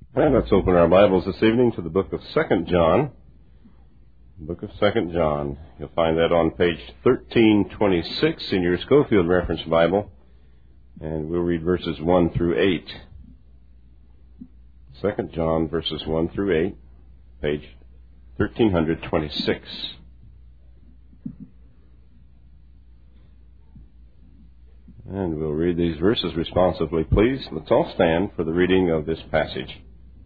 And let's open our Bibles this evening to the book of 2 John. The book of 2 John. You'll find that on page 1326 in your Schofield Reference Bible. And we'll read verses 1 through 8. 2 John, verses 1 through 8, page 1326. And we'll read these verses responsively, please. Let's all stand for the reading of this passage.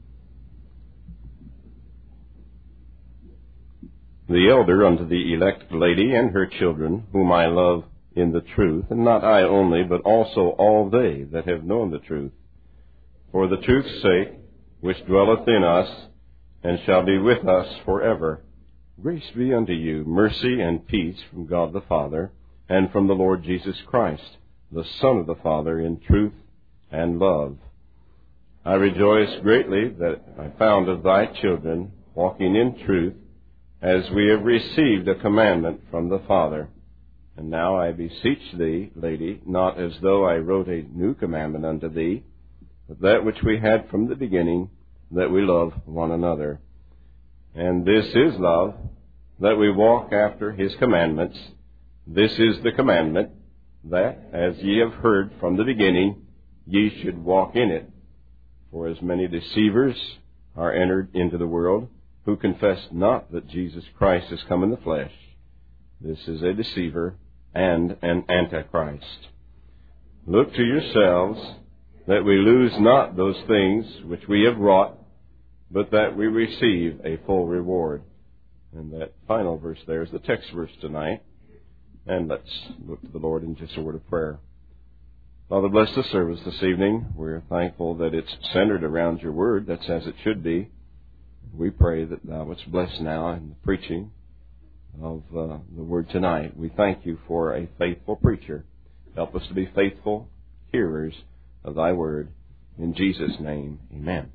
The elder unto the elect lady and her children, whom I love in the truth, and not I only, but also all they that have known the truth, for the truth's sake, which dwelleth in us, and shall be with us forever. Grace be unto you, mercy and peace from God the Father, and from the Lord Jesus Christ, the Son of the Father, in truth and love. I rejoice greatly that I found of thy children walking in truth, as we have received a commandment from the Father. And now I beseech thee, lady, not as though I wrote a new commandment unto thee, but that which we had from the beginning, that we love one another. And this is love, that we walk after his commandments. This is the commandment, that, as ye have heard from the beginning, ye should walk in it. For as many deceivers are entered into the world, who confess not that Jesus Christ is come in the flesh, this is a deceiver and an antichrist. Look to yourselves, that we lose not those things which we have wrought, but that we receive a full reward. And that final verse there is the text verse tonight. And let's look to the Lord in just a word of prayer. Father, bless the service this evening. We're thankful that it's centered around your word. That's as it should be. We pray that thou wouldst bless now in the preaching of the word tonight. We thank you for a faithful preacher. Help us to be faithful hearers of thy word. In Jesus' name, amen.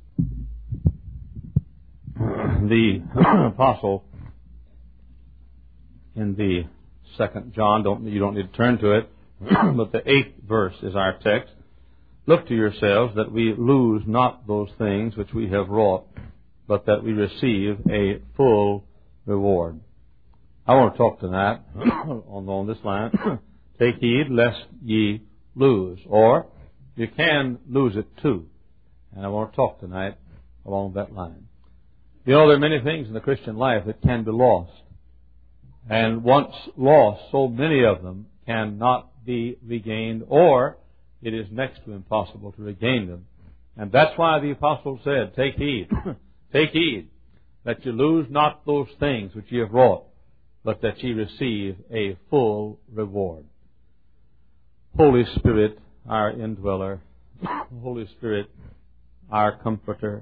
The apostle in the 2 John, you don't need to turn to it, but the 8th verse is our text. Look to yourselves that we lose not those things which we have wrought, but that we receive a full reward. I want to talk tonight on this line. Take heed lest ye lose, or you can lose it too. And I want to talk tonight along that line. You know, there are many things in the Christian life that can be lost. And once lost, so many of them cannot be regained, or it is next to impossible to regain them. And that's why the apostle said, take heed. Take heed that you lose not those things which ye have wrought, but that ye receive a full reward. Holy Spirit, our indweller, Holy Spirit, our comforter,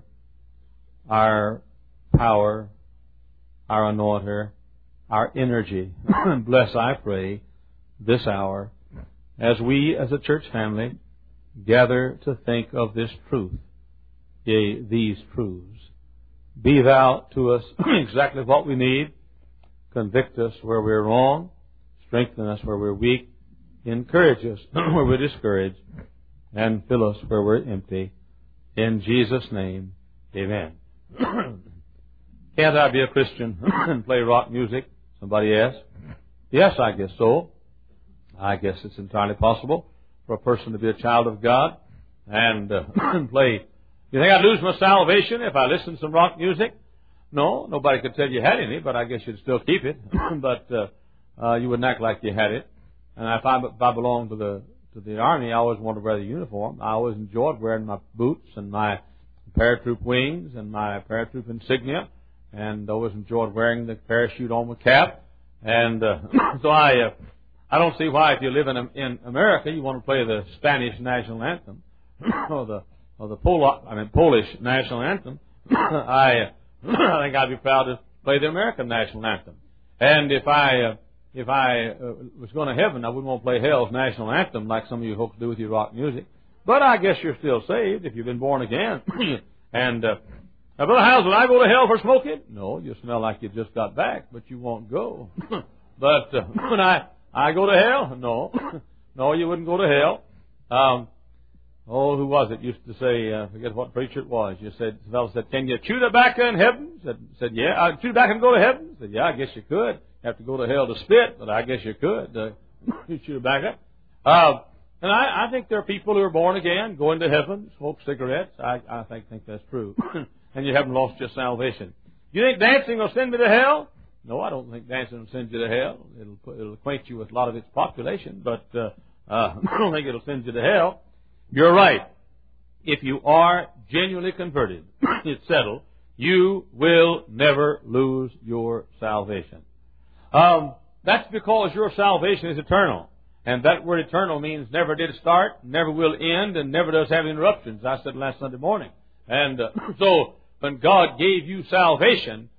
our power, our anointer, our energy, bless, I pray, this hour, as we as a church family gather to think of this truth, these truths. Be thou to us exactly what we need. Convict us where we're wrong. Strengthen us where we're weak. Encourage us where we're discouraged. And fill us where we're empty. In Jesus' name, amen. Can't I be a Christian and play rock music? Somebody asked. Yes, I guess so. I guess it's entirely possible for a person to be a child of God and play. You think I'd lose my salvation if I listened to some rock music? No, nobody could tell you had any, but I guess you'd still keep it. But you wouldn't act like you had it. And if I belonged to the Army, I always wanted to wear the uniform. I always enjoyed wearing my boots and my paratroop wings and my paratroop insignia, and always enjoyed wearing the parachute on my cap. And so I don't see why, if you live in America, you want to play the Spanish national anthem or the Polish national anthem. I think I'd be proud to play the American national anthem. And if I was going to heaven, I wouldn't want to play hell's national anthem like some of you folks do with your rock music. But I guess you're still saved if you've been born again. And Brother Howes, will I go to hell for smoking? No, you smell like you just got back, but you won't go. But when I go to hell? No, you wouldn't go to hell. who was it? Used to say, I forget what preacher it was. The fellow said, "Can you chew tobacco in heaven?" Said, "Yeah." "Chew tobacco and go to heaven?" Said, "Yeah, I guess you could. You have to go to hell to spit, but I guess you could. You chew tobacco." And I think there are people who are born again, go into heaven, smoke cigarettes. I think that's true. And you haven't lost your salvation. You think dancing will send me to hell? No, I don't think dancing will send you to hell. It'll acquaint you with a lot of its population, but I don't think it'll send you to hell. You're right. If you are genuinely converted, it's settled, you will never lose your salvation. That's because your salvation is eternal. And that word eternal means never did start, never will end, and never does have interruptions. I said last Sunday morning. And so when God gave you salvation,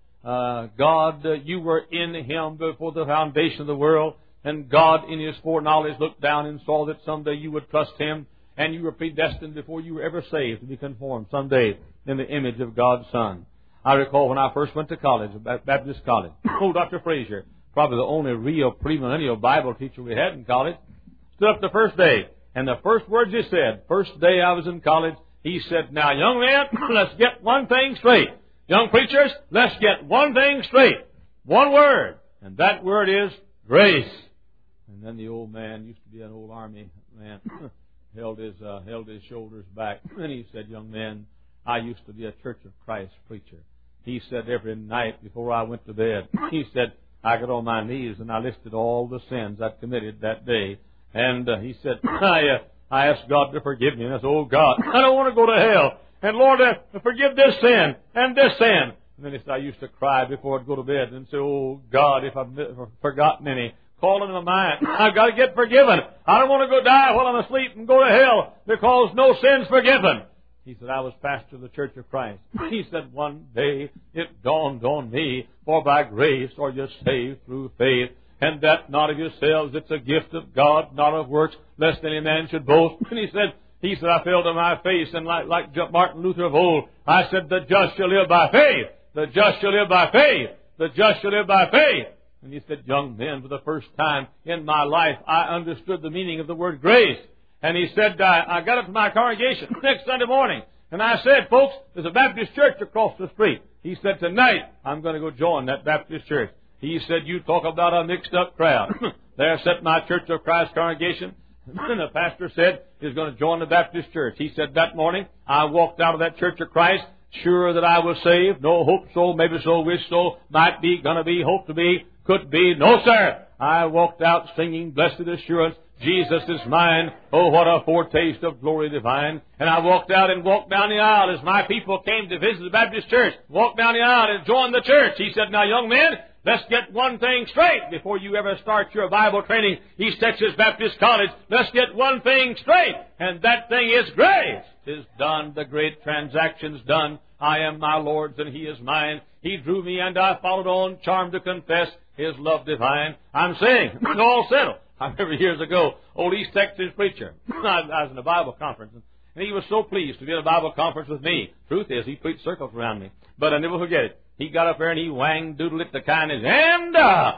you were in Him before the foundation of the world. And God, in His foreknowledge, looked down and saw that someday you would trust Him. And you were predestined before you were ever saved to be conformed someday in the image of God's Son. I recall when I first went to college, Baptist college. Dr. Frazier, probably the only real premillennial Bible teacher we had in college, stood up the first day. And the first words he said, first day I was in college, he said, "Now, young men, let's get one thing straight. Young preachers, let's get one thing straight. One word. And that word is grace." And then the old man, used to be an old army man, held his shoulders back. And he said, "Young men, I used to be a Church of Christ preacher." He said every night before I went to bed, he said, I got on my knees and I listed all the sins I'd committed that day. And he said, I asked God to forgive me. And I said, "Oh God, I don't want to go to hell. And Lord, forgive this sin and this sin." And then he said, I used to cry before I'd go to bed and say, "Oh God, if I've forgotten any, call into my mind. I've got to get forgiven. I don't want to go die while I'm asleep and go to hell because no sin's forgiven." He said, I was pastor of the Church of Christ. He said, one day it dawned on me, for by grace are you saved through faith, and that not of yourselves, it's a gift of God, not of works, lest any man should boast. And he said, I fell to my face, and like Martin Luther of old, I said, "The just shall live by faith. The just shall live by faith. The just shall live by faith." And he said, "Young men, for the first time in my life, I understood the meaning of the word grace." And he said, I got up to my congregation next Sunday morning, and I said, "Folks, there's a Baptist church across the street." He said, "Tonight, I'm going to go join that Baptist church." He said, "You talk about a mixed-up crowd." There sat my Church of Christ congregation, and the pastor said he's going to join the Baptist church. He said, that morning, I walked out of that Church of Christ, sure that I was saved. No hope so, maybe so, wish so, might be, gonna be, hope to be, could be. No, sir. I walked out singing Blessed Assurance, Jesus is mine. Oh, what a foretaste of glory divine. And I walked out and walked down the aisle as my people came to visit the Baptist church. Walked down the aisle and joined the church. He said, "Now, young men, let's get one thing straight before you ever start your Bible training. East Texas Baptist College, let's get one thing straight. And that thing is grace. 'Tis done, the great transaction's done. I am my Lord's and He is mine. He drew me and I followed on, charmed to confess His love divine." I'm saying, it's all settled. I remember years ago, old East Texas preacher, I was in a Bible conference, and he was so pleased to be in a Bible conference with me. Truth is, he preached circles around me. But I never forget it. He got up there and he wang-doodled it the kindness, and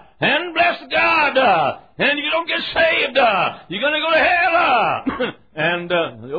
bless God, and if you don't get saved, you're going to go to hell, and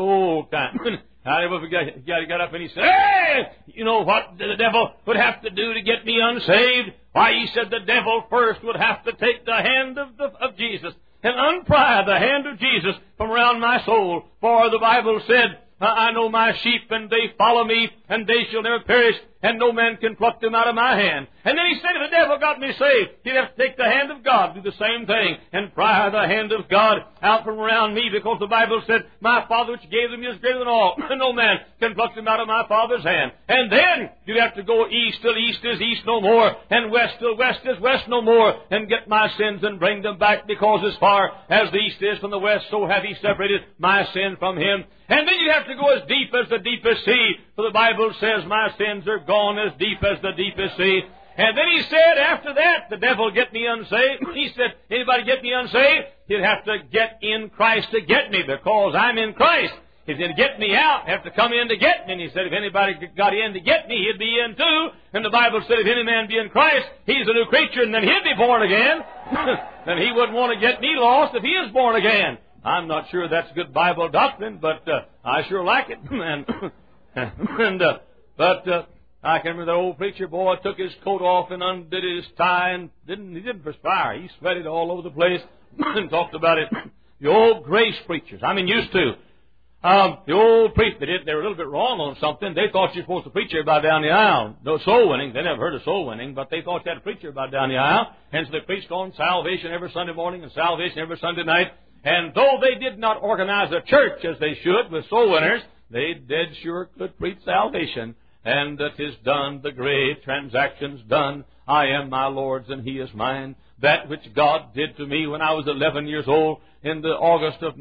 I never forget, he got up and he said, "Hey, you know what the devil would have to do to get me unsaved? Why," he said, "the devil first would have to take the hand of Jesus and unpry the hand of Jesus from around my soul. For the Bible said, I know my sheep, and they follow me, and they shall never perish, and no man can pluck them out of my hand." And then he said, if the devil got me saved, he'd have to take the hand of God, do the same thing, and pry the hand of God out from around me, because the Bible said, "My Father which gave them is greater than all, and no man can pluck them out of my Father's hand." And then you'd have to go east till east is east no more, and west till west is west no more, and get my sins and bring them back, because as far as the east is from the west, so have He separated my sin from Him. And then you'd have to go as deep as the deepest sea, for the Bible says, "My sins are gone as deep as the deepest sea." And then he said, after that, the devil will get me unsaved. He said, anybody get me unsaved? He'd have to get in Christ to get me, because I'm in Christ. If he'd get me out, he'd have to come in to get me. And he said, if anybody got in to get me, he'd be in too. And the Bible said, if any man be in Christ, he's a new creature, and then he'd be born again. Then he wouldn't want to get me lost if he is born again. I'm not sure that's good Bible doctrine, but I sure like it. But I can remember the old preacher boy took his coat off and undid his tie and he didn't perspire. He sweated all over the place and talked about it. The old grace preachers, used to. The old preachers, they were a little bit wrong on something. They thought you were supposed to preach everybody down the aisle. No soul winning. They never heard of soul winning, but they thought you had to preach everybody down the aisle. And so they preached on salvation every Sunday morning and salvation every Sunday night. And though they did not organize a church as they should with soul winners, they dead sure could preach salvation. And that is done, the great transaction's done. I am my Lord's and He is mine. That which God did to me when I was 11 years old in the August of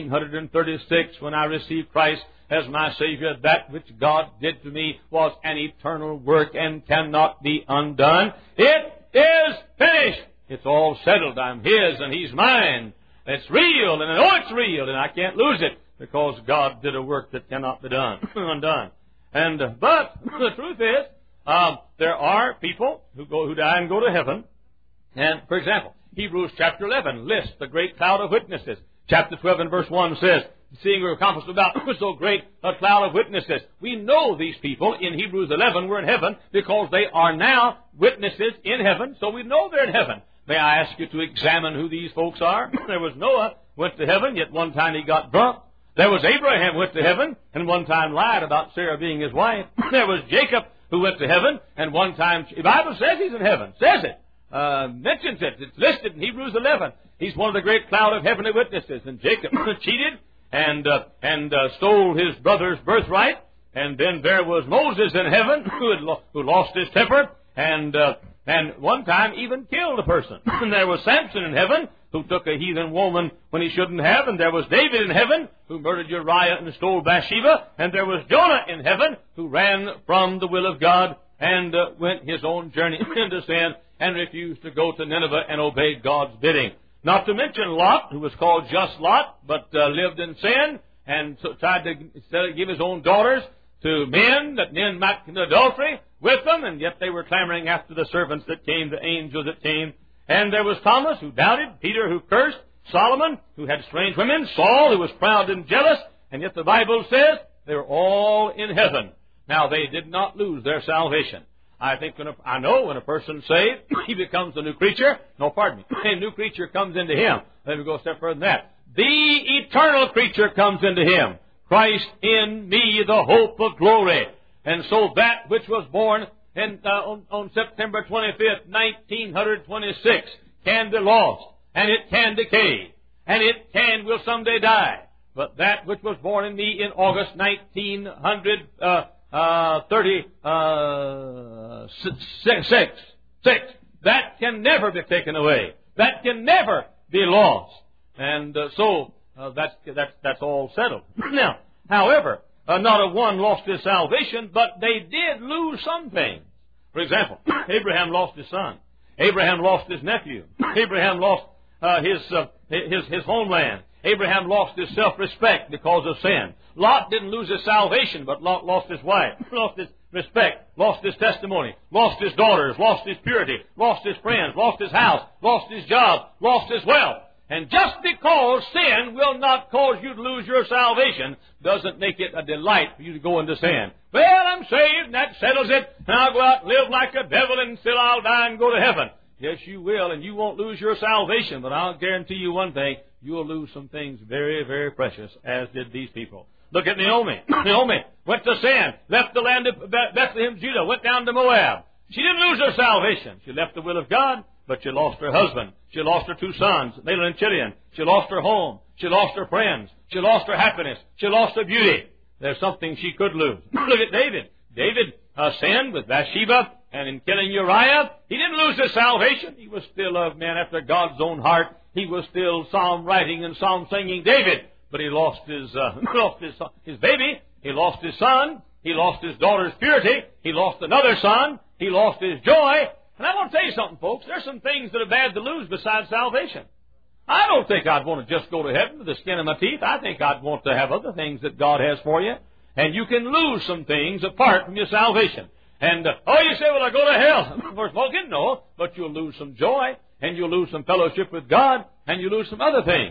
1936 when I received Christ as my Savior, that which God did to me was an eternal work and cannot be undone. It is finished. It's all settled. I'm His and He's mine. It's real, and I know it's real, and I can't lose it because God did a work that cannot be undone. But the truth is, there are people who die and go to heaven. And, for example, Hebrews chapter 11 lists the great cloud of witnesses. Chapter 12 and verse 1 says, seeing we're accomplished about so great a cloud of witnesses. We know these people in Hebrews 11 were in heaven because they are now witnesses in heaven, so we know they're in heaven. May I ask you to examine who these folks are? There was Noah, went to heaven, yet one time he got drunk. There was Abraham, went to heaven, and one time lied about Sarah being his wife. There was Jacob, who went to heaven, and one time, the Bible says he's in heaven, says it. Mentions it. It's listed in Hebrews 11. He's one of the great cloud of heavenly witnesses. And Jacob cheated and stole his brother's birthright. And then there was Moses in heaven who lost his temper and one time even killed a person. And there was Samson in heaven who took a heathen woman when he shouldn't have. And there was David in heaven who murdered Uriah and stole Bathsheba. And there was Jonah in heaven who ran from the will of God and went his own journey into sin and refused to go to Nineveh and obey God's bidding. Not to mention Lot, who was called just Lot, but lived in sin and so tried to give his own daughters to men, that men might commit adultery with them, and yet they were clamoring after the servants that came, the angels that came. And there was Thomas, who doubted, Peter, who cursed, Solomon, who had strange women, Saul, who was proud and jealous, and yet the Bible says they were all in heaven. Now, they did not lose their salvation. I know when a person's saved, he becomes a new creature. No, pardon me. A new creature comes into him. Let me go a step further than that. The eternal creature comes into him. Christ in me, the hope of glory. And so that which was born on September 25th, 1926, can be lost, and it can decay, and it will someday die. But that which was born in me in August 1936, that can never be taken away. That can never be lost. And so that's all settled. Now, however, not a one lost his salvation, but they did lose some things. For example, Abraham lost his son. Abraham lost his nephew. Abraham lost his homeland. Abraham lost his self-respect because of sin. Lot didn't lose his salvation, but Lot lost his wife, lost his respect, lost his testimony, lost his daughters, lost his purity, lost his friends, lost his house, lost his job, lost his wealth. And just because sin will not cause you to lose your salvation doesn't make it a delight for you to go into sin. Well, I'm saved, and that settles it, and I'll go out and live like a devil, and still I'll die and go to heaven. Yes, you will, and you won't lose your salvation, but I'll guarantee you one thing, you'll lose some things very, very precious, as did these people. Look at Naomi. Naomi went to sin, left the land of Bethlehem, Judah, went down to Moab. She didn't lose her salvation. She left the will of God, but she lost her husband. She lost her two sons, Mahlon and Chilion. She lost her home. She lost her friends. She lost her happiness. She lost her beauty. There's something she could lose. Look at David. David sinned with Bathsheba, and in killing Uriah, he didn't lose his salvation. He was still a man after God's own heart. He was still psalm writing and psalm singing David. But he lost his baby. He lost his son. He lost his daughter's purity. He lost another son. He lost his joy. And I want to tell you something, folks. There's some things that are bad to lose besides salvation. I don't think I'd want to just go to heaven with the skin of my teeth. I think I'd want to have other things that God has for you. And you can lose some things apart from your salvation. And, you say, well, I go to hell. First of all, no, but you'll lose some joy, and you'll lose some fellowship with God, and you'll lose some other things.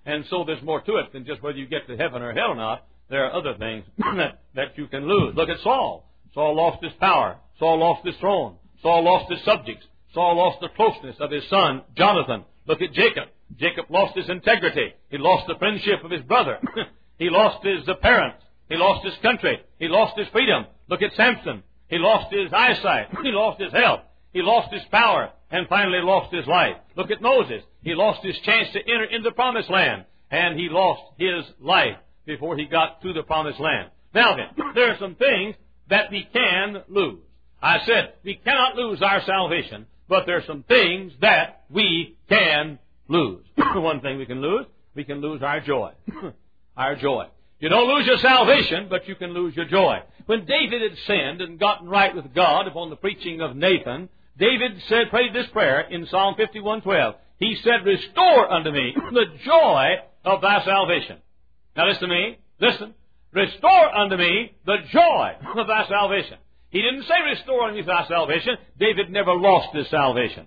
And so there's more to it than just whether you get to heaven or hell or not. There are other things that you can lose. Look at Saul. Saul lost his power. Saul lost his throne. Saul lost his subjects. Saul lost the closeness of his son, Jonathan. Look at Jacob. Jacob lost his integrity. He lost the friendship of his brother. He lost his parents. He lost his country. He lost his freedom. Look at Samson. He lost his eyesight. He lost his health. He lost his power. And finally lost his life. Look at Moses. He lost his chance to enter into the promised land. And he lost his life before he got to the promised land. Now then, there are some things that we can lose. I said we cannot lose our salvation, but there are some things that we can lose. One thing we can lose our joy. Our joy. You don't lose your salvation, but you can lose your joy. When David had sinned and gotten right with God upon the preaching of Nathan, David said, prayed this prayer in Psalm 51:12. He said, restore unto me the joy of thy salvation. Now listen to me. Listen. Restore unto me the joy of thy salvation. He didn't say restore unto me thy salvation. David never lost his salvation.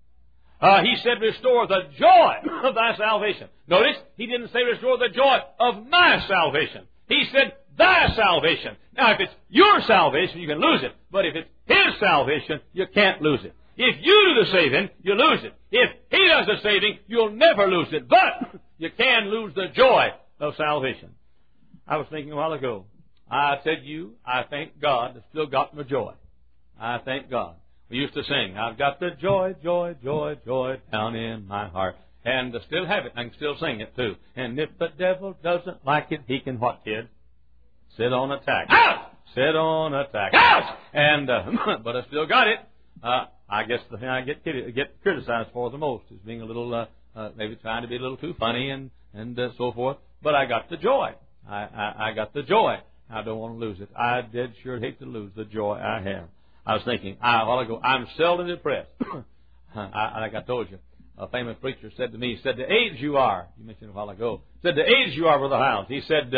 He said restore the joy of thy salvation. Notice, he didn't say restore the joy of my salvation. He said thy salvation. Now, if it's your salvation, you can lose it. But if it's his salvation, you can't lose it. If you do the saving, you lose it. If he does the saving, you'll never lose it. But you can lose the joy of salvation. I was thinking a while ago, I said I thank God that still got my joy. I thank God. We used to sing, I've got the joy, joy, joy, joy down in my heart. And I still have it. I can still sing it too. And if the devil doesn't like it, he can what, kid? Sit on a tack. Out! Sit on a tack. Out! And, but I still got it. I guess the thing I get criticized for the most is being a little, maybe trying to be a little too funny and so forth. But I got the joy. I got the joy. I don't want to lose it. I dead sure hate to lose the joy I have. I was thinking, a while ago, I'm seldom depressed. Like I told you, a famous preacher said to me, he said, the age you are, you mentioned a while ago, said, the age you are, Brother Hiles. He said,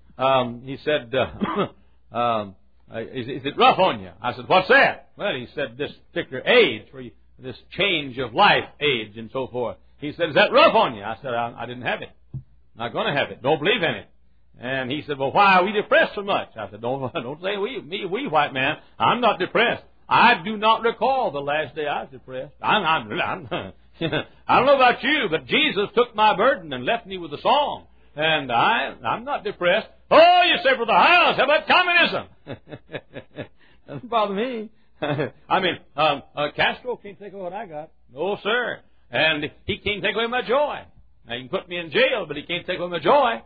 is it rough on you? I said, what's that? Well, he said, this particular age, this change of life age and so forth. He said, is that rough on you? I said, I didn't have it. Not going to have it. Don't believe in it. And he said, well, why are we depressed so much? I said, don't say we white man. I'm not depressed. I do not recall the last day I was depressed. I don't know about you, but Jesus took my burden and left me with a song. And I'm not depressed. Oh, you say, Brother Hiles, how about communism? Doesn't bother me. I mean, Castro can't take away what I got. No, sir. And he can't take away my joy. Now, he can put me in jail, but he can't take away my joy.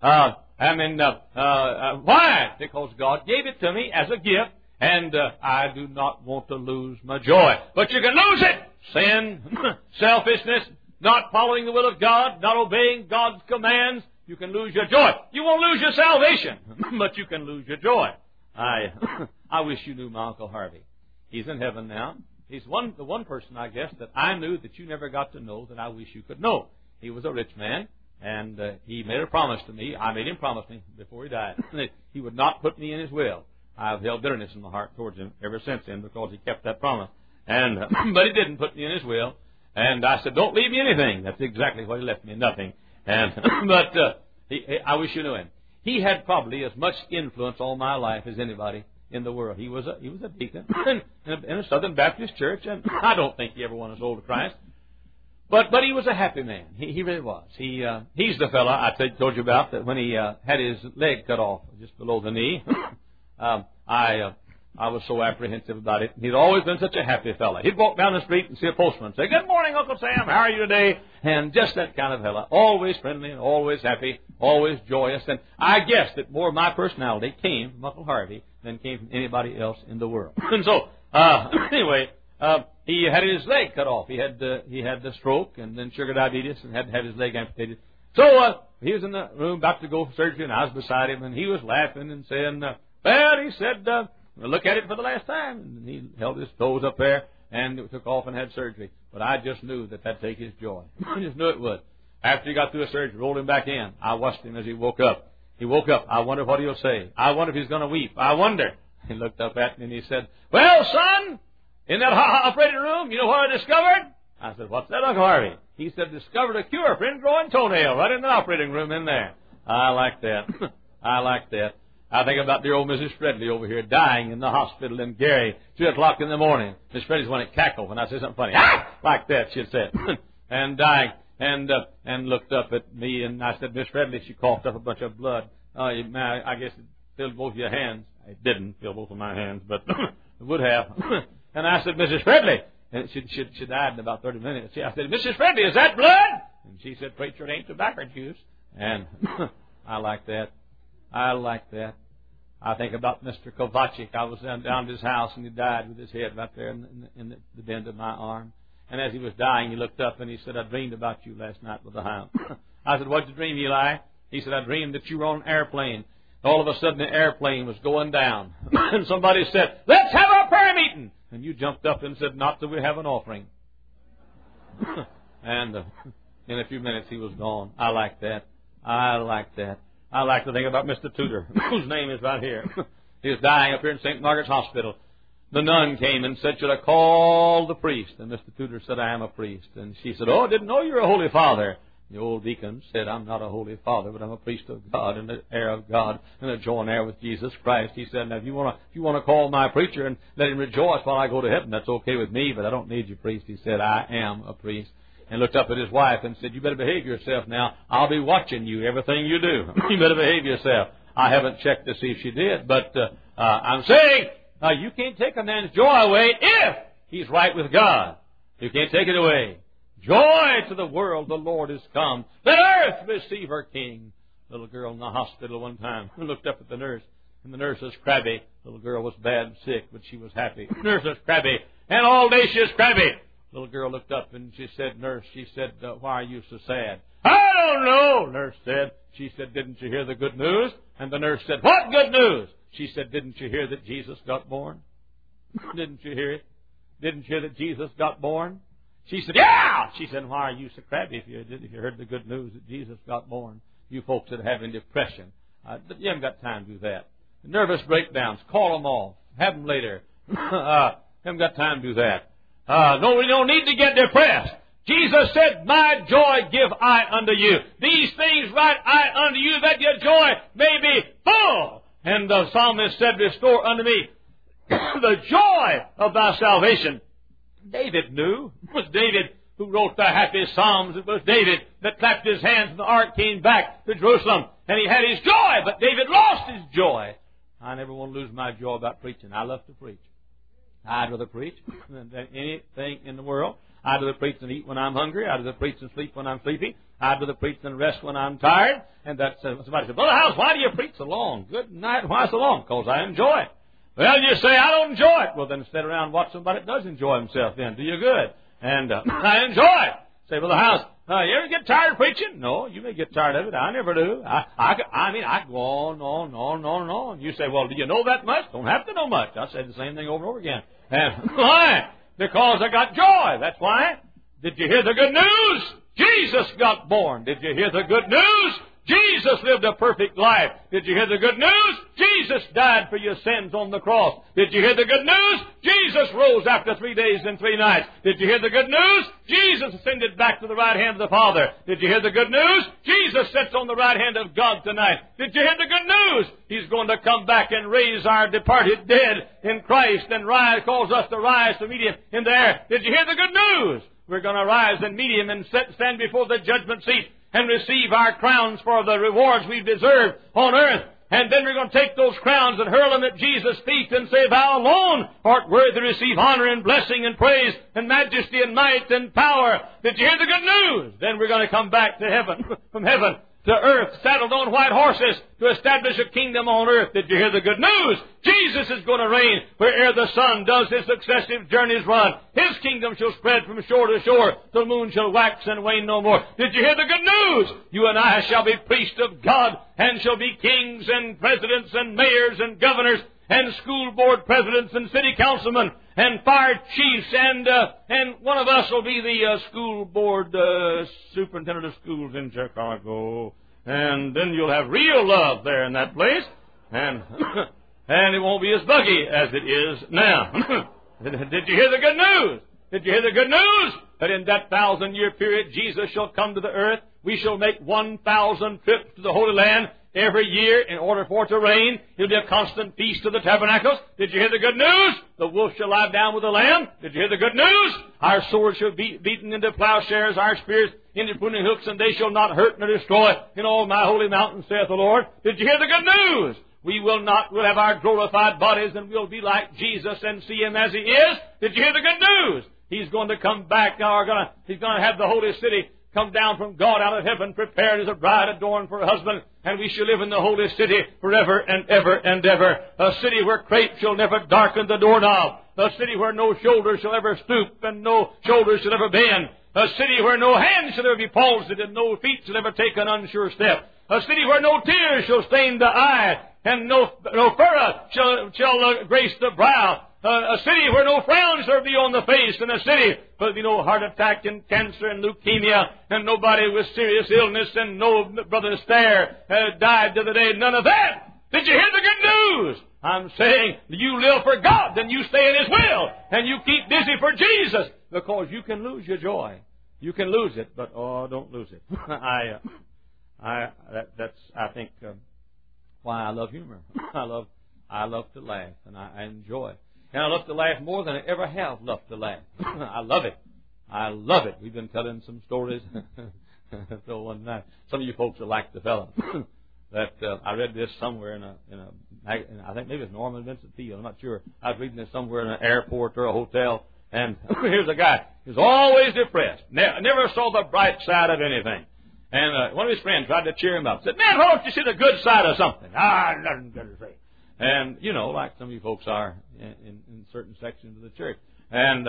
Why? Because God gave it to me as a gift, and I do not want to lose my joy. But you can lose it. Sin, selfishness, not following the will of God, not obeying God's commands. You can lose your joy. You won't lose your salvation, but you can lose your joy. I wish you knew my Uncle Harvey. He's in heaven now. He's the one person, I guess, that I knew that you never got to know that I wish you could know. He was a rich man. And he made a promise to me. I made him promise me before he died that he would not put me in his will. I've held bitterness in my heart towards him ever since then because he kept that promise. And but he didn't put me in his will. And I said, don't leave me anything. That's exactly what he left me, nothing. And I wish you knew him. He had probably as much influence all my life as anybody in the world. He was a deacon in a Southern Baptist church, and I don't think he ever won his soul to Christ. But he was a happy man. He really was. He's the fella I told you about that when he had his leg cut off just below the knee. I was so apprehensive about it. He'd always been such a happy fella. He'd walk down the street and see a postman and say, good morning, Uncle Sam. How are you today? And just that kind of fella. Always friendly and always happy, always joyous. And I guess that more of my personality came from Uncle Harvey than came from anybody else in the world. And so, anyway, he had his leg cut off. He had the stroke and then sugar diabetes and had to have his leg amputated. So he was in the room about to go for surgery, and I was beside him, and he was laughing and saying, well, he said, look at it for the last time. And he held his toes up there and took off and had surgery. But I just knew that'd take his joy. I just knew it would. After he got through the surgery, rolled him back in. I watched him as he woke up. He woke up. I wonder what he'll say. I wonder if he's going to weep. I wonder. He looked up at me and he said, well, son, in that operating room, you know what I discovered? I said, what's that, Uncle Harvey? He said, discovered a cure for ingrowing toenail right in the operating room in there. I like that. I like that. I think about dear old Mrs. Fredley over here dying in the hospital in Gary, 2 o'clock in the morning. Miss Fredley's one that cackled when I say something funny. Ah! Like that, she'd say. And dying. And looked up at me, and I said, Miss Fredley, she coughed up a bunch of blood. I guess it filled both of your hands. It didn't fill both of my hands, but it would have. And I said, Mrs. Fredley. And she died in about 30 minutes. I said, Mrs. Fredley, is that blood? And she said, preacher, it ain't tobacco juice. And I like that. I like that. I think about Mr. Kovacic. I was down at his house, and he died with his head right there in the bend of my arm. And as he was dying, he looked up and he said, I dreamed about you last night with the hound. I said, what'd you dream, Eli? He said, I dreamed that you were on an airplane. All of a sudden, the airplane was going down. And somebody said, let's have a prayer meeting. And you jumped up and said, not till we have an offering. And in a few minutes, he was gone. I like that. I like that. I like to think about Mr. Tudor, whose name is right here. He was dying up here in St. Margaret's Hospital. The nun came and said, should I call the priest? And Mr. Tudor said, I am a priest. And she said, oh, I didn't know you were a holy father. The old deacon said, I'm not a holy father, but I'm a priest of God and an heir of God and a joint heir with Jesus Christ. He said, now, if you want to call my preacher and let him rejoice while I go to heaven, that's okay with me, but I don't need you, priest. He said, I am a priest. And looked up at his wife and said, you better behave yourself now. I'll be watching you, everything you do. You better behave yourself. I haven't checked to see if she did, but I'm saying you can't take a man's joy away if he's right with God. You can't take it away. Joy to the world, the Lord is come. Let earth receive her King. Little girl in the hospital one time looked up at the nurse, and the nurse was crabby. Little girl was bad and sick, but she was happy. Nurse was crabby, and all day she was crabby. Little girl looked up and she said, nurse, she said, why are you so sad? I don't know, nurse said. She said, didn't you hear the good news? And the nurse said, what good news? She said, didn't you hear that Jesus got born? Didn't you hear it? Didn't you hear that Jesus got born? She said, yeah! She said, why are you so crabby if you heard the good news that Jesus got born? You folks that are having depression. You haven't got time to do that. Nervous breakdowns, call them off. Have them later. Haven't got time to do that. No, we don't need to get depressed. Jesus said, my joy give I unto you. These things write I unto you, that your joy may be full. And the psalmist said, restore unto me the joy of thy salvation. David knew. It was David who wrote the happy psalms. It was David that clapped his hands and the ark came back to Jerusalem. And he had his joy, but David lost his joy. I never want to lose my joy about preaching. I love to preach. I'd rather preach than anything in the world. I'd rather preach than eat when I'm hungry. I'd rather preach than sleep when I'm sleepy. I'd rather preach than rest when I'm tired. And that's somebody said, Brother House, why do you preach so long? Good night. Why so long? Because I enjoy it. Well, you say, I don't enjoy it. Well, then sit around and watch somebody that does enjoy himself then. Do you good? And I enjoy it. Say, Brother House, you ever get tired of preaching? No, you may get tired of it. I never do. I go on. You say, well, do you know that much? Don't have to know much. I say the same thing over and over again. And why? Because I got joy. That's why. Did you hear the good news? Jesus got born. Did you hear the good news? Jesus lived a perfect life. Did you hear the good news? Jesus died for your sins on the cross. Did you hear the good news? Jesus rose after 3 days and 3 nights. Did you hear the good news? Jesus ascended back to the right hand of the Father. Did you hear the good news? Jesus sits on the right hand of God tonight. Did you hear the good news? He's going to come back and raise our departed dead in Christ and cause us to rise to meet Him in the air. Did you hear the good news? We're going to rise and meet Him and stand before the judgment seat and receive our crowns for the rewards we've deserved on earth. And then we're going to take those crowns and hurl them at Jesus' feet and say, Thou alone art worthy to receive honor and blessing and praise and majesty and might and power. Did you hear the good news? Then we're going to come back to heaven, from heaven to earth, saddled on white horses to establish a kingdom on earth. Did you hear the good news? Jesus is going to reign where'er the sun does his successive journeys run. His kingdom shall spread from shore to shore, till the moon shall wax and wane no more. Did you hear the good news? You and I shall be priests of God, and shall be kings and presidents and mayors and governors and school board presidents and city councilmen and fire chiefs, and one of us will be the school board superintendent of schools in Chicago. And then you'll have real love there in that place, and and it won't be as buggy as it is now. Did you hear the good news? Did you hear the good news? That in that 1,000-year period, Jesus shall come to the earth. We shall make 1,000 trips to the Holy Land every year in order for it to rain. It'll be a constant feast of the tabernacles. Did you hear the good news? The wolf shall lie down with the lamb. Did you hear the good news? Our swords shall be beaten into plowshares, our spears into pruning hooks, and they shall not hurt nor destroy in all my holy mountain, saith the Lord. Did you hear the good news? We'll have our glorified bodies, and we'll be like Jesus and see Him as He is. Did you hear the good news? He's going to come back now. He's going to have the holy city come down from God out of heaven, prepared as a bride adorned for her husband, and we shall live in the holy city forever and ever and ever. A city where crape shall never darken the doorknob. A city where no shoulder shall ever stoop and no shoulders shall ever bend. A city where no hand shall ever be palsied and no feet shall ever take an unsure step. A city where no tears shall stain the eye and no furrow shall grace the brow. A city where no frown shall be on the face, and a city where there will be no heart attack and cancer and leukemia, and nobody with serious illness, and no Brother Stair died the other day. None of that. Did you hear the good news? I'm saying you live for God, then you stay in His will, and you keep busy for Jesus, because you can lose your joy. You can lose it, but don't lose it. That's I think why I love humor. I love to laugh, and I enjoy. And I love to laugh more than I ever have loved to laugh. I love it. I love it. We've been telling some stories. So one night, some of you folks will like the fellow. That I read this somewhere in a I think maybe it's Norman Vincent Peale. I'm not sure. I was reading this somewhere in an airport or a hotel, and here's a guy who's always depressed. Never saw the bright side of anything. And one of his friends tried to cheer him up. Said, "Man, why don't you see the good side of something?" Nothing good to say. And, like some of you folks are in certain sections of the church. And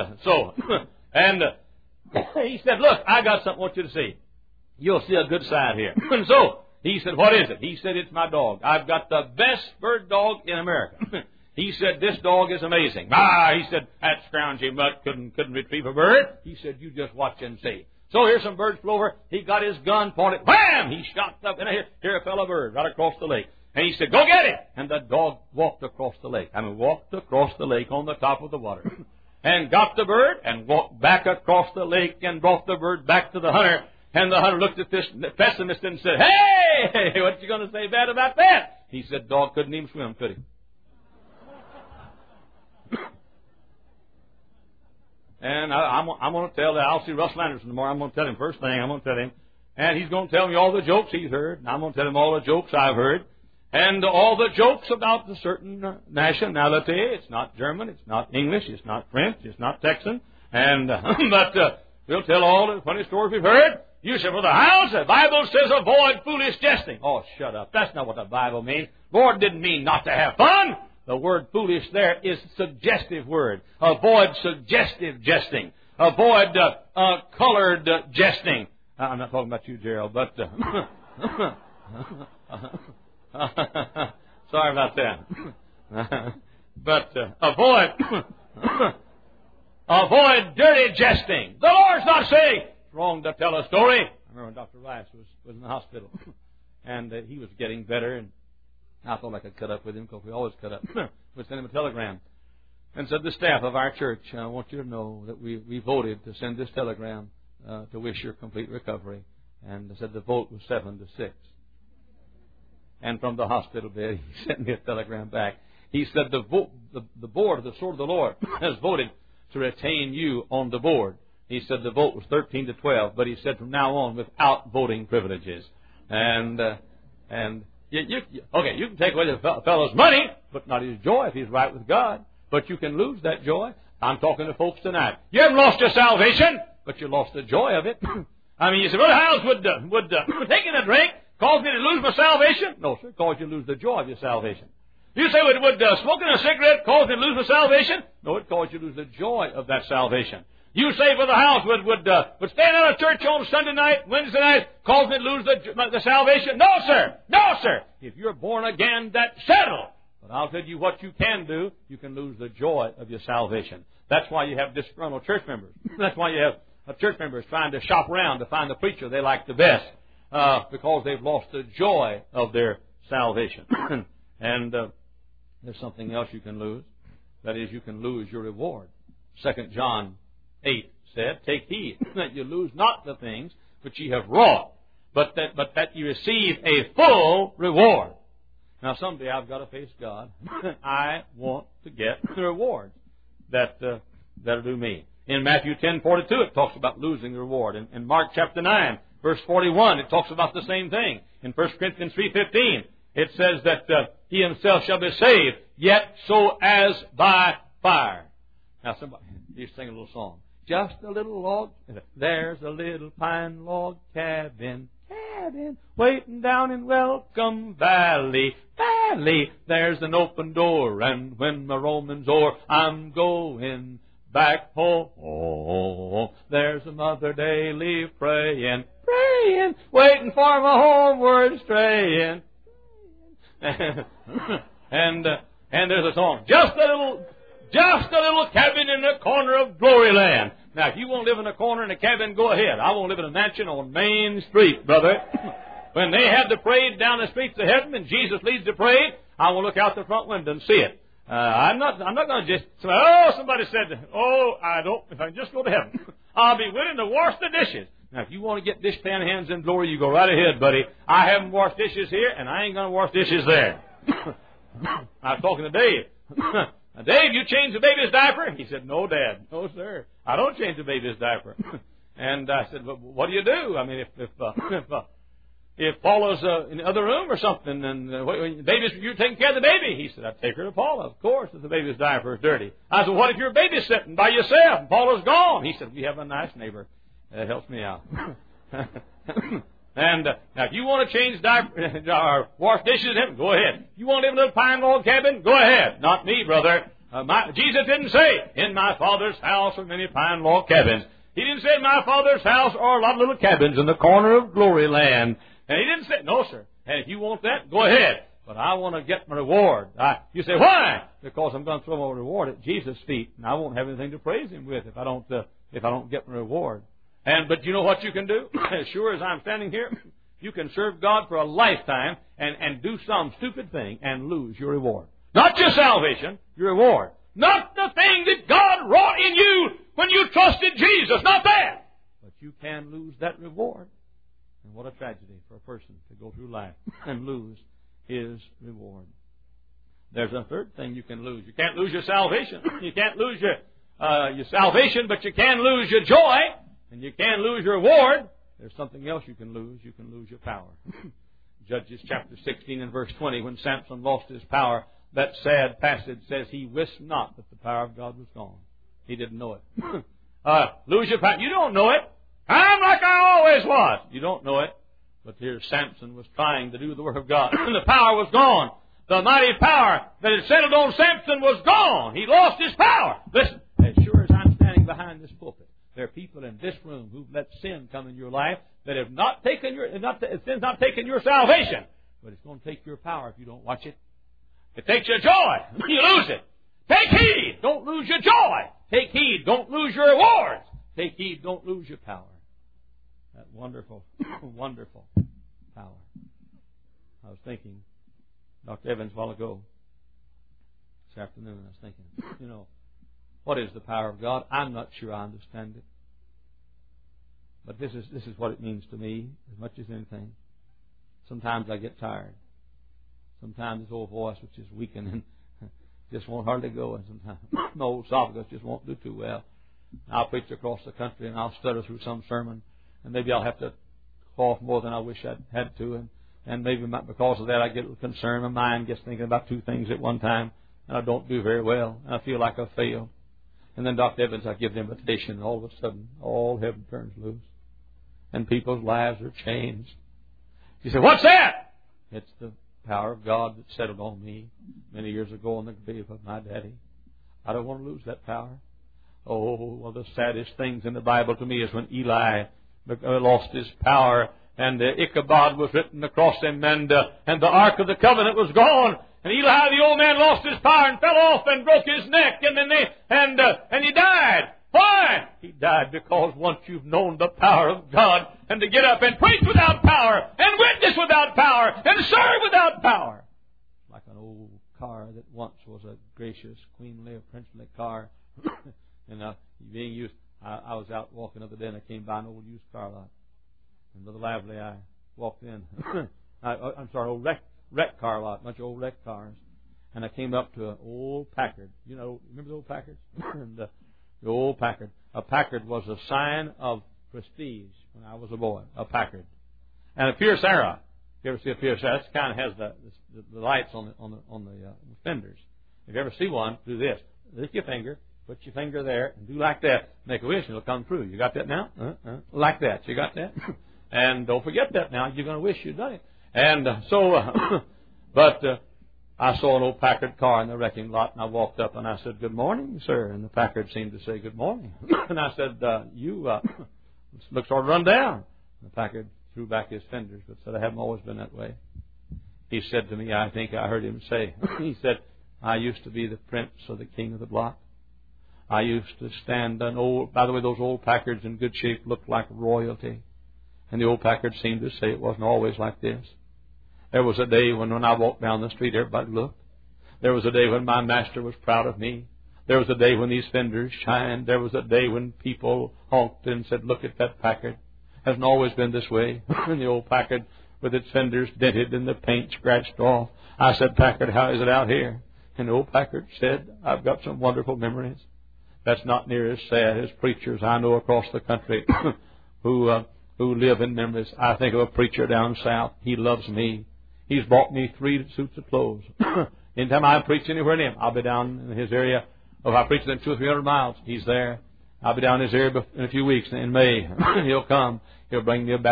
he said, "Look, I got something I want you to see. You'll see a good side here." And so he said, "What is it?" He said, "It's my dog. I've got the best bird dog in America." He said, "This dog is amazing." He said, "That scroungy mutt couldn't retrieve a bird." He said, "You just watch and see." So here's some birds flew over. He got his gun, pointed, wham! He shot up, and here fell a bird right across the lake. And he said, "Go get it!" And the dog walked across the lake. Walked across the lake on the top of the water. And got the bird and walked back across the lake and brought the bird back to the hunter. And the hunter looked at this pessimist and said, "Hey, what you going to say bad about that?" He said, "Dog couldn't even swim, could he?" And I'm going to tell I'll see Russell Anderson tomorrow. I'm going to tell him first thing. I'm going to tell him. And he's going to tell me all the jokes he's heard. And I'm going to tell him all the jokes I've heard. And all the jokes about a certain nationality. It's not German. It's not English. It's not French. It's not Texan. And but we'll tell all the funny stories we've heard. You said, "Brother Howes, the Bible says avoid foolish jesting." Oh, shut up. That's not what the Bible means. Lord didn't mean not to have fun. The word foolish there is a suggestive word. Avoid suggestive jesting. Avoid colored jesting. I'm not talking about you, Gerald, but sorry about that. But avoid dirty jesting. The Lord's not saying it's wrong to tell a story. I remember when Dr. Rice was in the hospital, and he was getting better, and I thought I could cut up with him because we always cut up. We sent him a telegram and said, "The staff of our church, I want you to know that we voted to send this telegram to wish your complete recovery." And I said the vote was 7-6. And from the hospital bed, he sent me a telegram back. He said the board of the Sword of the Lord has voted to retain you on the board. He said the vote was 13-12, but he said from now on without voting privileges. And you can take away the fellow's money, but not his joy if he's right with God. But you can lose that joy. I'm talking to folks tonight. You haven't lost your salvation, but you lost the joy of it. You say, "Brother Howes, would taking a drink cause me to lose my salvation?" No, sir. It cause you to lose the joy of your salvation. You say, would smoking a cigarette cause me to lose my salvation? No, it cause you to lose the joy of that salvation. You say, "Brother Howes, would staying out of church on Sunday night, Wednesday night, cause me to lose the salvation?" No, sir. No, sir. If you're born again, that's settled. But I'll tell you what you can do. You can lose the joy of your salvation. That's why you have disgruntled church members. That's why you have church members trying to shop around to find the preacher they like the best, because they've lost the joy of their salvation. And there's something else you can lose. That is, you can lose your reward. 2 John 8 said, take heed that you lose not the things which ye have wrought, but that you receive a full reward. Now, someday I've got to face God. I want to get the rewards that'll do me. In Matthew 10:42, it talks about losing the reward. In Mark chapter 9, verse 41, it talks about the same thing. In 1 Corinthians 3:15, it says that he himself shall be saved, yet so as by fire. Now, somebody, you sing a little song. Just a little log, there's a little pine log cabin, waiting down in Welcome Valley. There's an open door, and when my roaming's o'er, I'm going back home. There's a mother daily praying, waiting for my homeward straying. And there's a song, just a little cabin in the corner of Glory Land. Now, if you want to live in a corner in a cabin, go ahead. I want to live in a mansion on Main Street, brother. When they have the parade down the streets of heaven and Jesus leads the parade, I will look out the front window and see it. I'm not going to just say, somebody said, if I just go to heaven, I'll be willing to wash the dishes. Now, if you want to get dish pan hands in glory, you go right ahead, buddy. I haven't washed dishes here, and I ain't going to wash dishes there. I was talking to Dave. Dave, you change the baby's diaper? He said, no, Dad. No, sir. I don't change the baby's diaper. And I said, well, what do you do? I mean, if Paula's in the other room or something, and baby's, you're taking care of the baby. He said, I'd take her to Paula, of course, if the baby's diaper is dirty. I said, what if you're babysitting by yourself and Paula's gone? He said, we have a nice neighbor. That helps me out. And now, if you want to change diaper or wash dishes, go ahead. If you want to live in a little pine log cabin, go ahead. Not me, brother. Jesus didn't say, in my Father's house are many pine log cabins. He didn't say, in my Father's house are a lot of little cabins in the corner of Glory Land. And he didn't say, no, sir. And if you want that, go ahead. But I want to get my reward. You say, why? Because I'm going to throw my reward at Jesus' feet, and I won't have anything to praise Him with if I don't get my reward. But you know what you can do? As sure as I'm standing here, you can serve God for a lifetime and do some stupid thing and lose your reward. Not your salvation, your reward. Not the thing that God wrought in you when you trusted Jesus. Not that. But you can lose that reward. And what a tragedy for a person to go through life and lose his reward. There's a third thing you can lose. You can't lose your salvation. You can't lose your salvation, but you can lose your joy. And you can lose your reward. There's something else you can lose. You can lose your power. Judges chapter 16 and verse 20, when Samson lost his power, that sad passage says he wist not that the power of God was gone. He didn't know it. Lose your power. You don't know it. I'm like I always was. You don't know it. But here Samson was trying to do the work of God. And the power was gone. The mighty power that had settled on Samson was gone. He lost his power. Listen, as sure as I'm standing behind this pulpit, there are people in this room who've let sin come in your life that have not taken sin's not taken your salvation. But it's going to take your power if you don't watch it. It takes your joy. You lose it. Take heed. Don't lose your joy. Take heed. Don't lose your rewards. Take heed. Don't lose your power. That wonderful, wonderful power. I was thinking, Dr. Evans, a while ago, this afternoon, I was thinking, what is the power of God? I'm not sure I understand it. But this is what it means to me as much as anything. Sometimes I get tired. Sometimes this old voice, which is weakening, just won't hardly go. And sometimes my old esophagus just won't do too well. I'll preach across the country and I'll stutter through some sermon. And maybe I'll have to cough more than I wish I'd had to. And maybe because of that I get a little concerned. My mind gets thinking about two things at one time. And I don't do very well. And I feel like I've failed. And then Dr. Evans, I give the invitation, and all of a sudden, all heaven turns loose. And people's lives are changed. You say, what's that? It's the power of God that settled on me many years ago on the grave of my daddy. I don't want to lose that power. Oh, one of the saddest things in the Bible to me is when Eli lost his power, and Ichabod was written across him, and the Ark of the Covenant was gone. And Eli, the old man, lost his power and fell off and broke his neck, and he died. Why? He died because once you've known the power of God, and to get up and preach without power, and witness without power, and serve without power. Like an old car that once was a gracious, queenly, princely car, and being used. I was out walking the other day, and I came by an old used car lot. And Brother Lively, I walked in. I'm sorry, old wreck car lot, a bunch of old wreck cars. And I came up to an old Packard. You know, remember the old Packards? And the old Packard. A Packard was a sign of prestige when I was a boy. A Packard. And a Pierce Arrow. You ever see a Pierce Arrow? It kind of has the lights on the fenders. If you ever see one, do this. Lift your finger. Put your finger there and do like that. Make a wish and it'll come true. You got that now? Like that. You got that? And don't forget that now. You're going to wish you'd done it. And but I saw an old Packard car in the wrecking lot, and I walked up and I said, "Good morning, sir." And the Packard seemed to say, "Good morning." And I said, "You look sort of run down." And the Packard threw back his fenders, but said, "I haven't always been that way." He said to me, I think I heard him say, he said, "I used to be the prince or the king of the block. I used to stand by the way, those old Packards in good shape looked like royalty." And the old Packard seemed to say it wasn't always like this. There was a day when I walked down the street, everybody looked. There was a day when my master was proud of me. There was a day when these fenders shined. There was a day when people honked and said, "Look at that Packard. Hasn't always been this way." And the old Packard with its fenders dented and the paint scratched off. I said, "Packard, how is it out here?" And the old Packard said, "I've got some wonderful memories." That's not near as sad as preachers I know across the country who live in memories. I think of a preacher down south. He loves me. He's bought me 3 suits of clothes. Anytime I preach anywhere near him, I'll be down in his area. If I preach within 200 or 300 miles, he's there. I'll be down in his area in a few weeks in May. He'll come. He'll bring me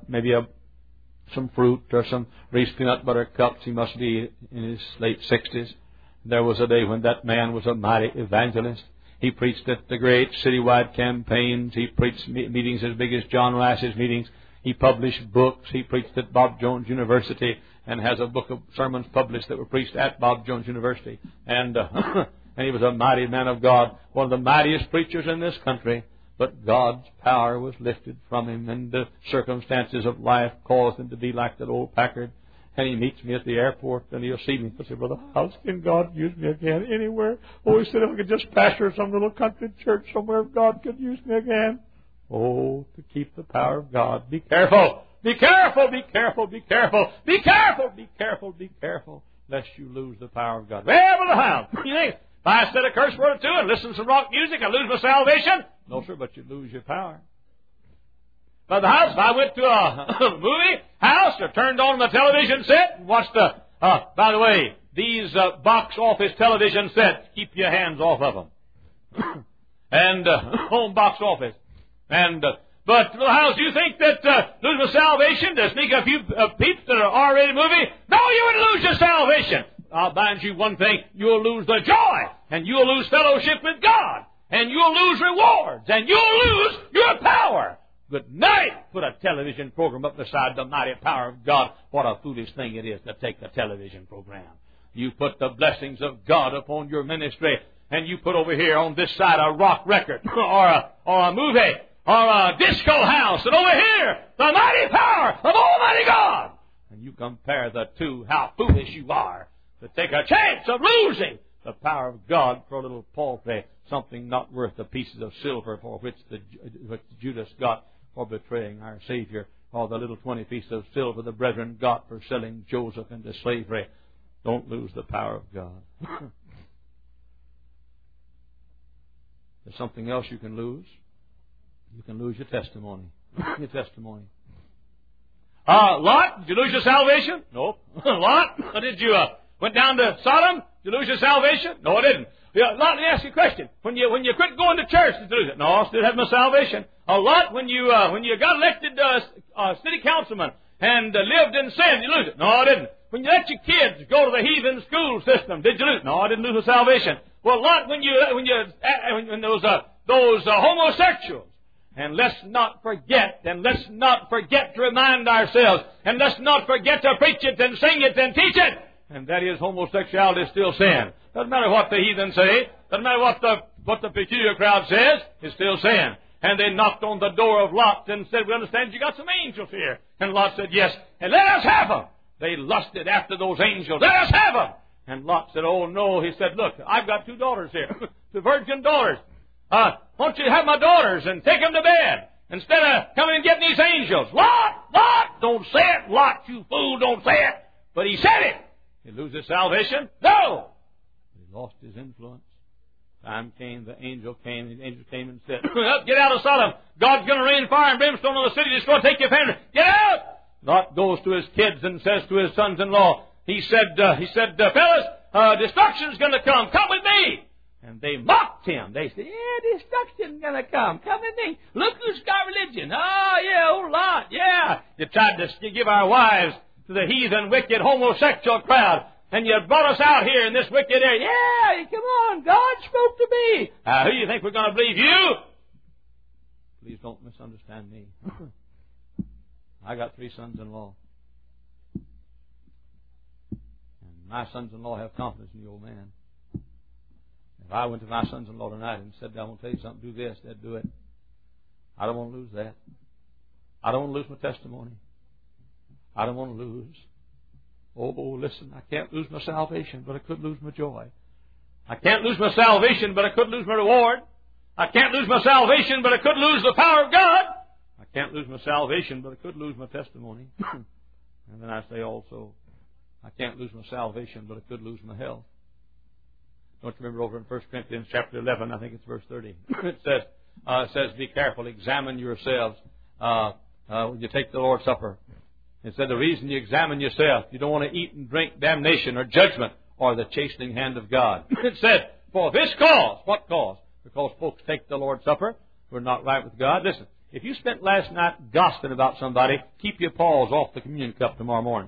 some fruit or some Reese's peanut butter cups. He must be in his late 60s. There was a day when that man was a mighty evangelist. He preached at the great citywide campaigns. He preached meetings as big as John Rice's meetings. He published books. He preached at Bob Jones University and has a book of sermons published that were preached at Bob Jones University. And he was a mighty man of God, one of the mightiest preachers in this country. But God's power was lifted from him, and the circumstances of life caused him to be like that old Packard. And he meets me at the airport, and he'll see me and say, "Brother House, can God use me again anywhere?" Oh, he said, "If I could just pastor some little country church somewhere, God could use me again." Oh, to keep the power of God. Be careful. Be careful. Be careful. Be careful. Be careful. Be careful. Be careful, lest you lose the power of God. Well, Brother House, you think if I said a curse word or two and listened to some rock music, I lose my salvation? No, sir, but you lose your power. By the house, if I went to a movie house or turned on the television set and watched by the way, these box office television sets, keep your hands off of them. And home box office. And but the house, do you think that lose my salvation to sneak a few peeps to an R-rated movie? No, you would lose your salvation. I'll bind you one thing, you'll lose the joy, and you'll lose fellowship with God, and you'll lose rewards, and you'll lose your power. Good night. Put a television program up beside the mighty power of God. What a foolish thing it is to take the television program. You put the blessings of God upon your ministry, and you put over here on this side a rock record, or a movie, or a disco house, and over here the mighty power of Almighty God. And you compare the two, how foolish you are to take a chance of losing the power of God for a little paltry, something not worth the pieces of silver for which Judas got for betraying our Savior, or the little 20 pieces of silver the brethren got for selling Joseph into slavery. Don't lose the power of God. There's something else you can lose. You can lose your testimony. Your testimony. Lot, did you lose your salvation? Nope. Lot, did you went down to Sodom? Did you lose your salvation? No, I didn't. Lot, let me ask you a question. When you quit going to church, did you lose it? No, I still have my salvation. Lot, when you got elected city councilman and lived in sin, did you lose it? No, I didn't. When you let your kids go to the heathen school system, did you lose it? No, I didn't lose my salvation. Well, Lot, when those homosexuals. And let's not forget to remind ourselves, and let's not forget to preach it and sing it and teach it. And that is, homosexuality is still sin. Doesn't matter what the heathen say. Doesn't matter what the peculiar crowd says. It's still sin. And they knocked on the door of Lot and said, "We understand you got some angels here." And Lot said, "Yes." And let us have them. They lusted after those angels. Let us have them. And Lot said, "Oh no." He said, "Look, I've got 2 daughters here, 2 virgin daughters. Why don't you have my daughters and take them to bed instead of coming and getting these angels? Lot, don't say it. Lot, you fool, don't say it. But he said it. Did he lose his salvation? No. He lost his influence. Time came, the angel came and said, get out of Sodom. God's going to rain fire and brimstone on the city. It's going to take your family. Get out! Lot goes to his kids and says to his sons-in-law, he said, fellas, destruction's going to come. Come with me. And they mocked him. They said, yeah, destruction's going to come. Come with me. Look who's got religion. Oh, yeah, old Lot. Yeah. You tried to give our wives to the heathen, wicked, homosexual crowd. And you brought us out here in this wicked area. Yeah, come on. God spoke to me. Who do you think we're going to believe? You? Please don't misunderstand me. I got 3 sons-in-law. And my sons-in-law have confidence in the old man. If I went to my sons-in-law tonight and said, I'm going to tell you something, do this, they'd do it. I don't want to lose that. I don't want to lose my testimony. I don't want to lose. Oh, listen, I can't lose my salvation, but I could lose my joy. I can't lose my salvation, but I could lose my reward. I can't lose my salvation, but I could lose the power of God. I can't lose my salvation, but I could lose my testimony. And then I say also, I can't lose my salvation, but I could lose my health. Don't you remember over in 1 Corinthians chapter 11, I think it's verse 30. It says, be careful, examine yourselves when you take the Lord's Supper. It said the reason you examine yourself, you don't want to eat and drink damnation or judgment or the chastening hand of God. It said, for this cause. What cause? Because folks take the Lord's Supper who are not right with God. Listen, if you spent last night gossiping about somebody, keep your paws off the communion cup tomorrow morning.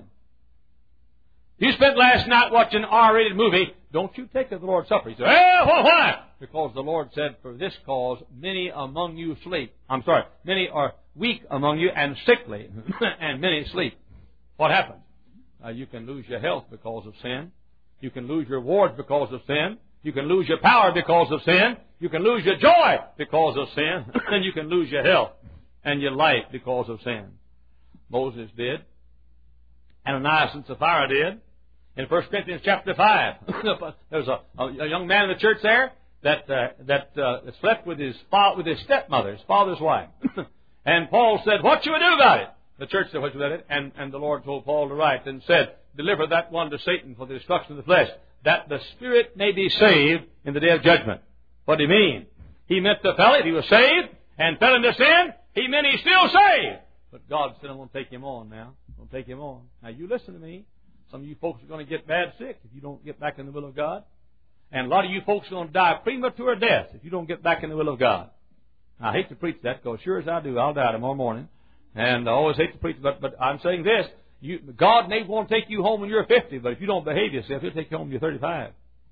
If you spent last night watching an R-rated movie, don't you take the Lord's Supper. You say, well, why? Because the Lord said, for this cause many among you sleep. Many are weak among you and sickly, and many sleep. What happens? You can lose your health because of sin. You can lose your rewards because of sin. You can lose your power because of sin. You can lose your joy because of sin. And you can lose your health and your life because of sin. Moses did. Ananias and Sapphira did. In 1 Corinthians chapter 5, there was a young man in the church there that slept with his stepmother, his father's wife. And Paul said, what should we do about it? The church said, what should we do about it? And the Lord told Paul to write and said, deliver that one to Satan for the destruction of the flesh, that the spirit may be saved in the day of judgment. What do you mean? He meant the fellow, if he was saved and fell into sin, he meant he's still saved. But God said, I'm going to take him on now. I'm going to take him on. Now you listen to me. Some of you folks are going to get bad sick if you don't get back in the will of God. And a lot of you folks are going to die premature death if you don't get back in the will of God. Now, I hate to preach that because sure as I do, I'll die tomorrow morning. And I always hate to preach, but I'm saying this. God may want to take you home when you're 50, but if you don't behave yourself, He'll take you home when you're 35.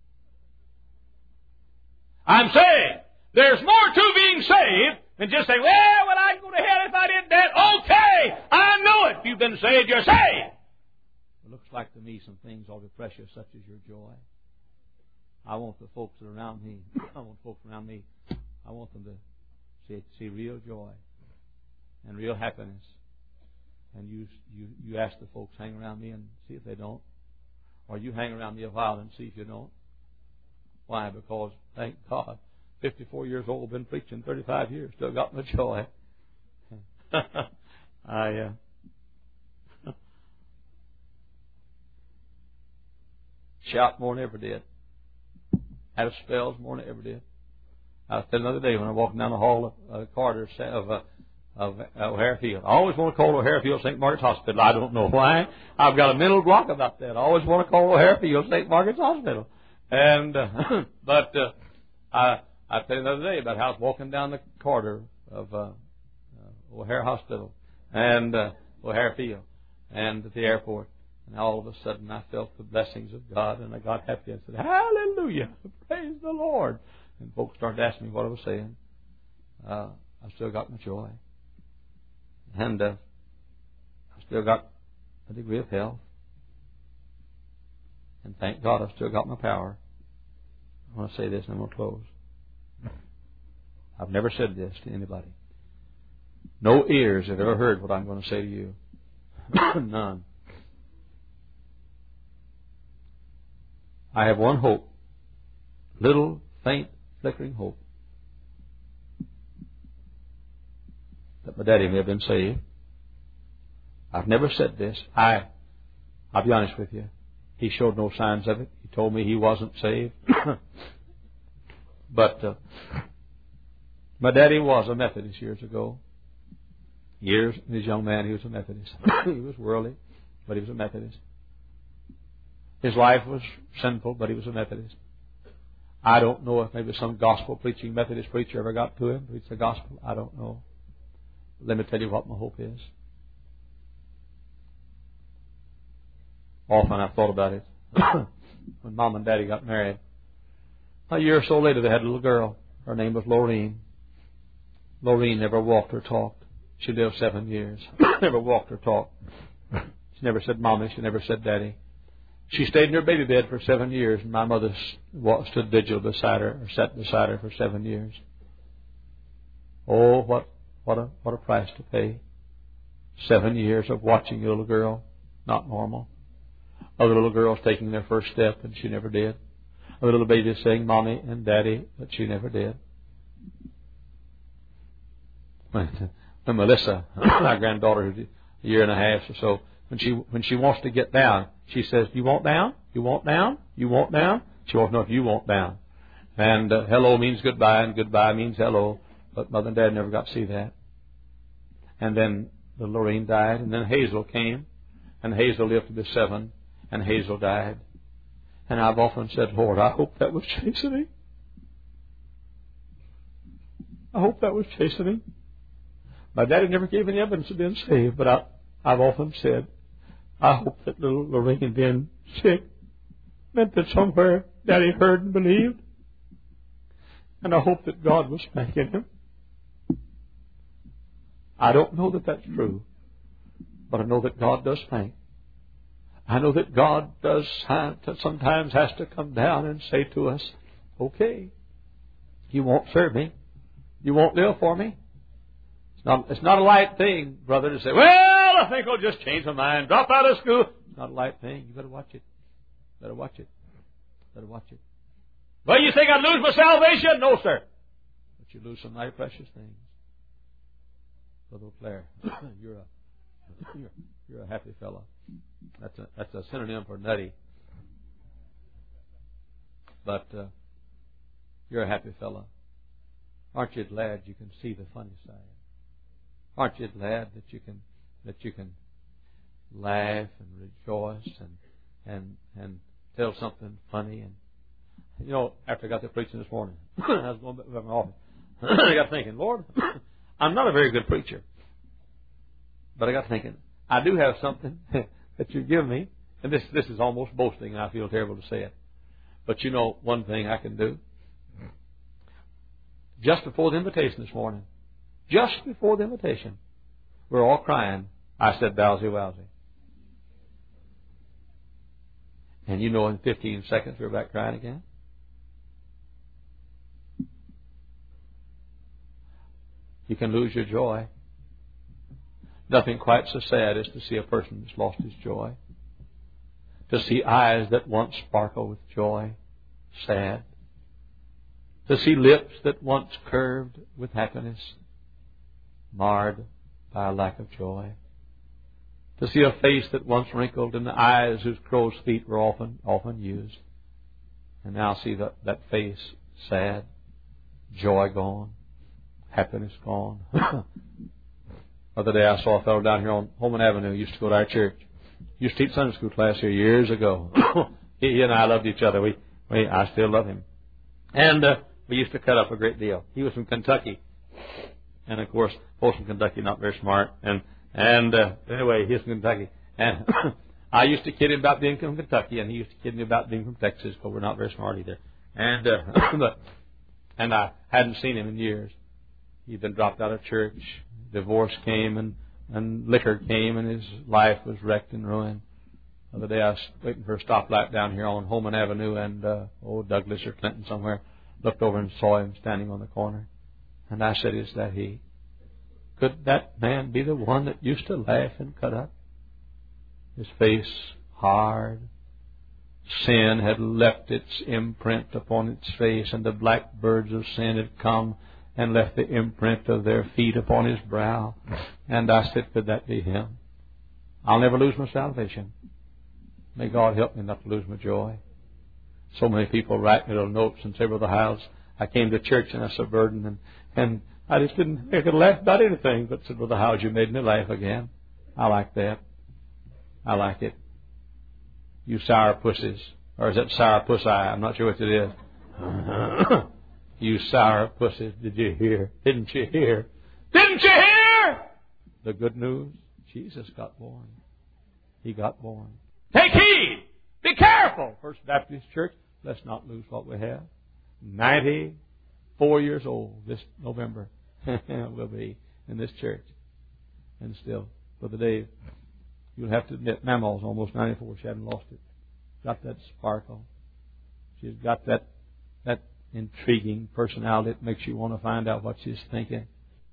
I'm saying there's more to being saved than just saying, well, I'd go to hell if I did that. Okay, I know it. If you've been saved, you're saved. It looks like to me some things ought to precious, such as your joy. I want the folks that are around me, I want them to see real joy and real happiness. And you ask the folks, hang around me and see if they don't. Or you hang around me a while and see if you don't. Why? Because, thank God, 54 years old, been preaching 35 years, still got my joy. Shout more than ever did. Had spells more than ever did. I was telling the other day when I walked down the hall of corridor of O'Hare Field. I always want to call O'Hare Field St. Margaret's Hospital. I don't know why. I've got a mental block about that. I always want to call O'Hare Field St. Margaret's Hospital. And I tell you the other day about how I was walking down the corridor of O'Hare Hospital and O'Hare Field and at the airport. And all of a sudden I felt the blessings of God and I got happy and said, hallelujah, praise the Lord. And folks started asking me what I was saying. I still got my joy. And I still got a degree of health. And thank God I've still got my power. I want to say this and I'm going to close. I've never said this to anybody. No ears have ever heard what I'm going to say to you. None. I have one hope. Little, faint, flickering hope. that my daddy may have been saved. I've never said this. I'll be honest with you. He showed no signs of it. He told me he wasn't saved. But my daddy was a Methodist years ago. Years, as a young man, he was a Methodist. He was worldly, but he was a Methodist. His life was sinful, but he was a Methodist. I don't know if maybe some gospel preaching Methodist preacher ever got to him, preached the gospel. I don't know. Let me tell you what my hope is. Often I've thought about it. When Mom and Daddy got married, a year or so later they had a little girl. Her name was Lorene. Lorene never walked or talked. She lived 7 years. Never walked or talked. She never said Mommy. She never said Daddy. She stayed in her baby bed for 7 years, and my mother stood vigil beside her, or sat beside her for 7 years. Oh, what a price to pay. 7 years of watching a little girl. Not normal. Other little girls taking their first step, and she never did. Other little babies saying Mommy and Daddy, but she never did. When Melissa, my granddaughter, who's a year and a half or so, when she wants to get down, she says, "You want down? You want down? You want down?" She wants to know if you want down. And hello means goodbye, and goodbye means hello. But Mother and Dad never got to see that. And then the Lorene died, and then Hazel came, and Hazel lived to be 7, and Hazel died. And I've often said, Lord, I hope that was chastening. I hope that was chastening. My daddy never gave any evidence of being saved, but I've often said, I hope that little Lorraine being sick meant that somewhere Daddy heard and believed. And I hope that God was spanking him. I don't know that that's true, but I know that God does spank. I know that God does sometimes has to come down and say to us, okay, you won't serve me. You won't live for me. It's not a light thing, brother, to say, well, I think I'll just change my mind, drop out of school. It's not a light thing. You better watch it. Better watch it. Better watch it. Well, you think I'd lose my salvation? No, sir. But you lose some mighty precious things. Brother Claire, you're a happy fellow. That's a synonym for nutty. But you're a happy fellow. Aren't you glad you can see the funny side? Aren't you glad that you can laugh and rejoice and tell something funny? And you know, after I got to preaching this morning, I was going back to my office. I got thinking, Lord, I'm not a very good preacher, but I got thinking, I do have something that you give me, and this is almost boasting, and I feel terrible to say it. But you know, one thing I can do. Just before the invitation this morning, just before the invitation, we're all crying. I said, "Bowsy wowsy." And you know, in 15 seconds, we're back crying again. You can lose your joy. Nothing quite so sad as to see a person that's lost his joy. To see eyes that once sparkle with joy, sad. To see lips that once curved with happiness, marred by a lack of joy. To see a face that once wrinkled and the eyes whose crow's feet were often used. And now see that face sad, joy gone, happiness gone. Other day I saw a fellow down here on Holman Avenue, used to go to our church. Used to teach Sunday school class here years ago. He and I loved each other. I still love him. And we used to cut up a great deal. He was from Kentucky. And of course, folks from Kentucky not very smart. And anyway, he's from Kentucky. And I used to kid him about being from Kentucky, and he used to kid me about being from Texas, but we're not very smart either. And I hadn't seen him in years. He'd been dropped out of church. Divorce came and liquor came, and his life was wrecked and ruined. The other day I was waiting for a stoplight down here on Holman Avenue, and Douglas or Clinton somewhere looked over and saw him standing on the corner. And I said, "Is that he? Could that man be the one that used to laugh and cut up?" His face hard. Sin had left its imprint upon its face, and the blackbirds of sin had come and left the imprint of their feet upon His brow. And I said, could that be Him? I'll never lose my salvation. May God help me not to lose my joy. So many people write me little notes and say, Brother Hiles, I came to church and I was so burdened, and I just didn't, I could laugh about anything, but said, Brother Hiles, you made me laugh again. I like that. I like it. You sour pussies. Or is that sour pussy? I'm not sure what it is. You sour pussies. Did you hear? Didn't you hear? Didn't you hear? The good news. Jesus got born. He got born. Take heed. Be careful. First Baptist Church. Let's not lose what we have. 94 years old this November. We'll be in this church. And still, Brother Dave, you'll have to admit, Mama's almost 94. She hasn't lost it. Got that sparkle. She's got that intriguing personality that makes you want to find out what she's thinking.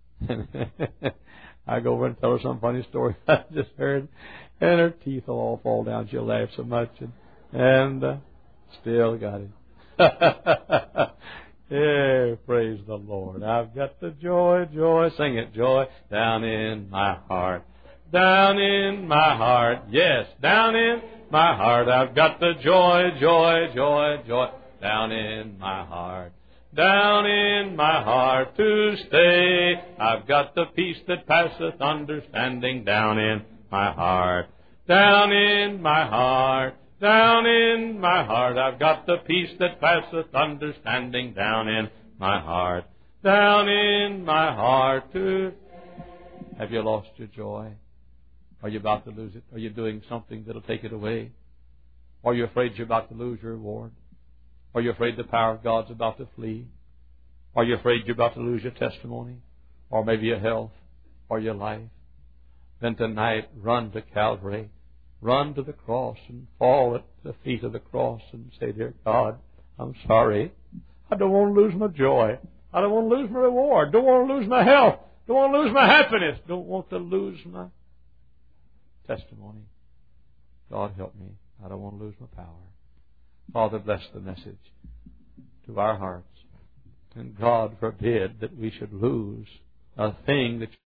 I go over and tell her some funny story I just heard, and her teeth will all fall down. She'll laugh so much, and still got it. Yeah, praise the Lord. I've got the joy, joy, sing it, joy, down in my heart. Down in my heart, yes, down in my heart. I've got the joy, joy, joy, joy, down in my heart. Down in my heart to stay. I've got the peace that passeth understanding down in my heart. Down in my heart. Down in my heart. I've got the peace that passeth understanding down in my heart. Down in my heart to... Have you lost your joy? Are you about to lose it? Are you doing something that'll take it away? Are you afraid you're about to lose your reward? Are you afraid the power of God's about to flee? Are you afraid you're about to lose your testimony? Or maybe your health? Or your life? Then tonight, run to Calvary. Run to the cross and fall at the feet of the cross and say, Dear God, I'm sorry. I don't want to lose my joy. I don't want to lose my reward. Don't want to lose my health. Don't want to lose my happiness. Don't want to lose my testimony. God help me. I don't want to lose my power. Father, bless the message to our hearts. And God forbid that we should lose a thing that